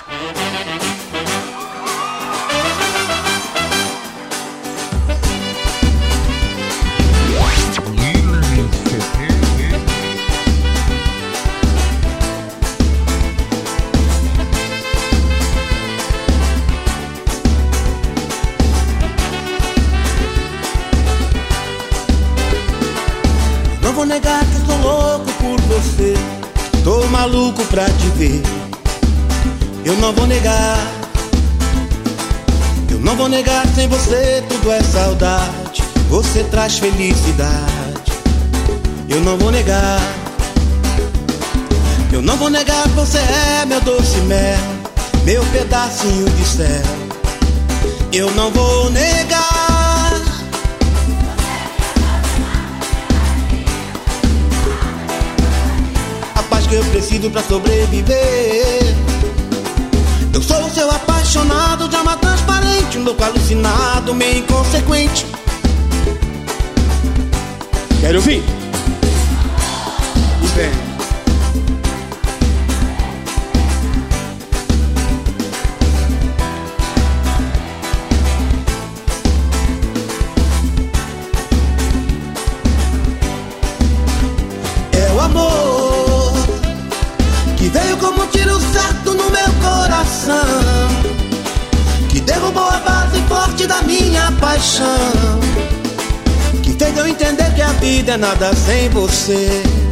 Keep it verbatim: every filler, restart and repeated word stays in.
Não vou negar que sou louco por você, tô maluco pra te ver. Eu não vou negar, eu não vou negar, sem você tudo é saudade. Você traz felicidade. Eu não vou negar, eu não vou negar, você é meu doce mel, meu pedacinho de céu. Eu não vou negar que eu preciso pra sobreviver. Eu sou o seu apaixonado, de alma transparente, um louco alucinado, meio inconsequente. Quero ouvir? E vem. É o amor que veio como um tiro certo no meu coração, que derrubou a base forte da minha paixão, que fez eu entender que a vida é nada sem você.